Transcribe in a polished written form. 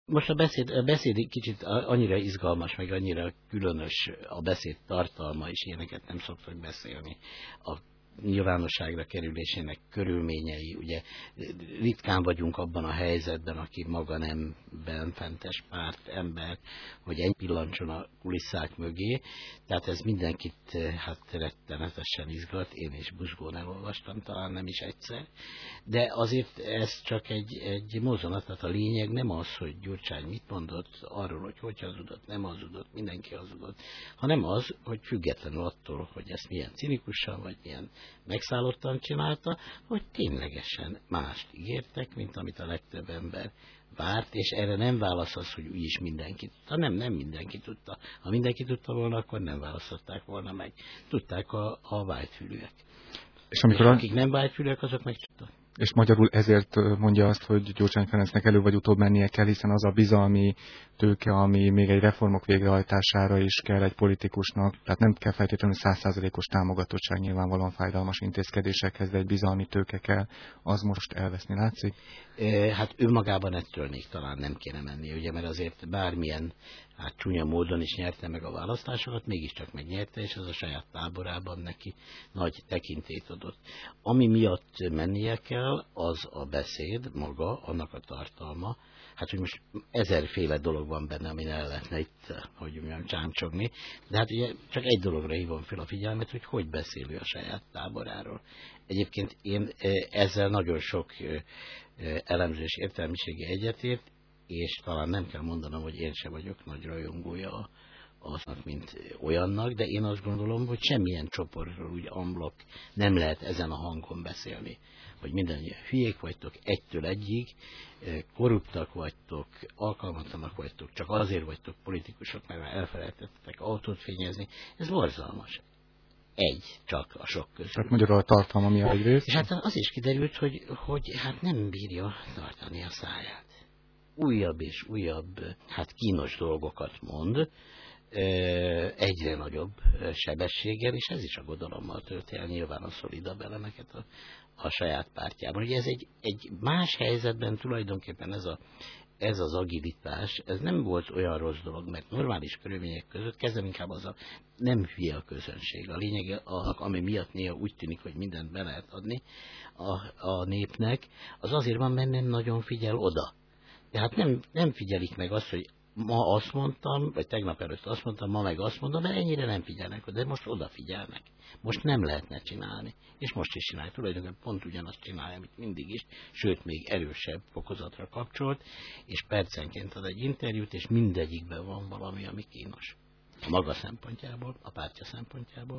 Most a beszéd egy kicsit annyira izgalmas, meg annyira különös a beszéd tartalma, és ilyeneket nem szoktak beszélni. A nyilvánosságra kerülésének körülményei, ugye ritkán vagyunk abban a helyzetben, aki maga nem benfentes párt ember, hogy egy pillancson a kulisszák mögé, tehát ez mindenkit hát rettenetesen izgat, én is buzgón elolvastam, talán nem is egyszer, de azért ez csak egy mozzanat, tehát a lényeg nem az, hogy Gyurcsány mit mondott arról, hogy hazudott, nem hazudott, mindenki hazudott, hanem az, hogy függetlenül attól, hogy ezt milyen cinikusan, vagy milyen megszállottan csinálta, hogy ténylegesen mást ígértek, mint amit a legtöbb ember várt, és erre nem válasz az, hogy úgyis mindenki tudta. Nem mindenki tudta. Ha mindenki tudta volna, akkor nem választották volna meg. Tudták a vágyfülűek. És akik nem vágyfülűek, azok meg tudtak. És magyarul ezért mondja azt, hogy Gyurcsány Ferencnek előbb vagy utóbb mennie kell, hiszen az a bizalmi tőke, ami még egy reformok végrehajtására is kell egy politikusnak, tehát nem kell feltétlenül 100%-os támogatottság, nyilvánvalóan fájdalmas intézkedésekhez, de egy bizalmi tőke kell, az most elveszni látszik? Hát önmagában ettől még talán nem kéne menni, ugye, mert azért bármilyen csúnya módon is nyerte meg a választásokat, mégiscsak megnyerte, és az a saját táborában neki nagy tekintélyt adott. Ami miatt mennie kell, az a beszéd maga, annak a tartalma, hát hogy most ezerféle dolog van benne, amin el lehetne itt, hogy mondjam, csámcsogni, de hát ugye csak egy dologra hívom fel a figyelmet, hogy beszél ő a saját táboráról. Egyébként én ezzel nagyon sok elemző és értelmiségi egyetért, és talán nem kell mondanom, hogy én sem vagyok nagy rajongója aznak, mint olyannak, de én azt gondolom, hogy semmilyen csoportról úgy amblok nem lehet ezen a hangon beszélni, hogy mindannyian hülyék vagytok, egytől egyig, korruptak vagytok, alkalmatlanak vagytok, csak azért vagytok politikusok, mert már elfelejtettek autót fényezni. Ez borzalmas. Csak a sok közül. Tehát magyarul a tartalma mi a rész? És hát az is kiderült, hogy hát nem bírja tartani a száját. Újabb és újabb, hát kínos dolgokat mond, egyre nagyobb sebességgel, és ez is aggodalommal tölti el nyilván a szolidabb elemeket a saját pártjában. Ugye ez egy más helyzetben tulajdonképpen ez az agilitás, ez nem volt olyan rossz dolog, mert normális körülmények között kezdem inkább nem hülye a közönség. A lényege, ami miatt néha úgy tűnik, hogy mindent be lehet adni a népnek, az azért van, mert nem nagyon figyel oda. Tehát nem figyelik meg azt, hogy ma azt mondtam, vagy tegnap előtt azt mondtam, ma meg azt mondom, mert ennyire nem figyelnek oda, de most odafigyelnek. Most nem lehetne csinálni. És most is csinálja. Tulajdonképpen pont ugyanazt csinálja, amit mindig is, sőt, még erősebb fokozatra kapcsolt, és percenként ad egy interjút, és mindegyikben van valami, ami kínos. A maga szempontjából, a pártja szempontjából.